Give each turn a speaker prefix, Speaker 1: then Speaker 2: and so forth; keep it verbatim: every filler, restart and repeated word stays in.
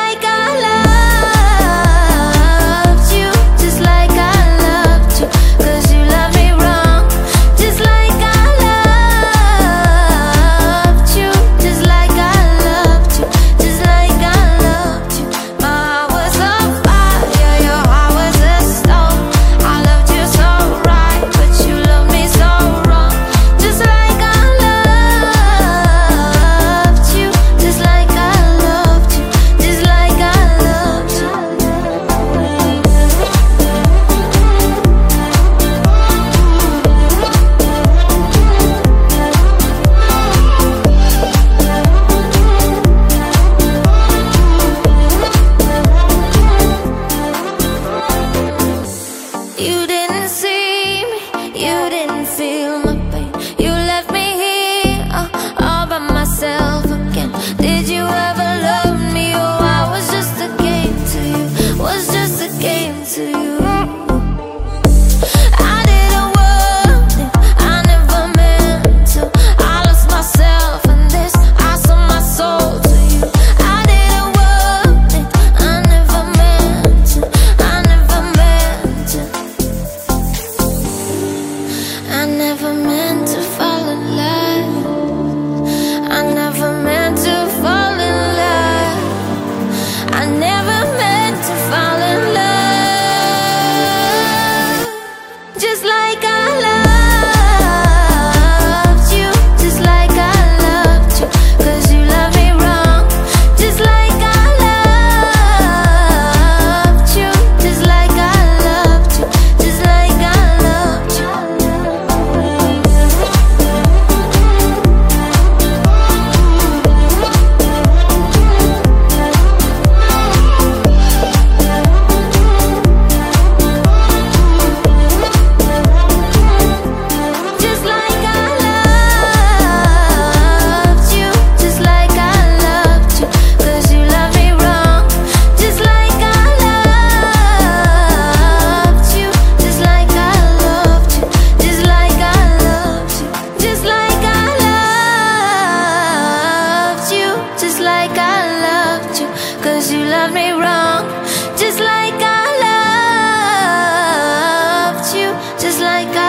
Speaker 1: like I loved you, just like I loved you, 'cause you love me wrong. Just like I loved you, just like I loved you, just like I loved you. My heart was on fire, your heart was a stone. I loved you so right, but you loved me so wrong. Just like I loved you, just like I loved you, just like I loved you. You didn't see me, you didn't feel my pain. You left me here, uh, all by myself again. Did you ever love me? Oh, I was just a game to you, was just a game to you. I didn't want it, I never meant to. I lost myself in this, I sold my soul to you. I didn't want it, I never meant to, I never meant to. I never meant to fall in love, I never meant to fall in love, I never meant to fall in love. Just like I loved you, just like I loved you, 'cause you love me wrong. Just like I loved you, just like I loved you, just like I loved you. Just like I loved you, just like I loved you, 'cause you love me wrong. Just like I loved you, just like I loved you, just like I loved you, just like I loved you, just like I loved you, 'cause you love me wrong. Just like I loved you, just like I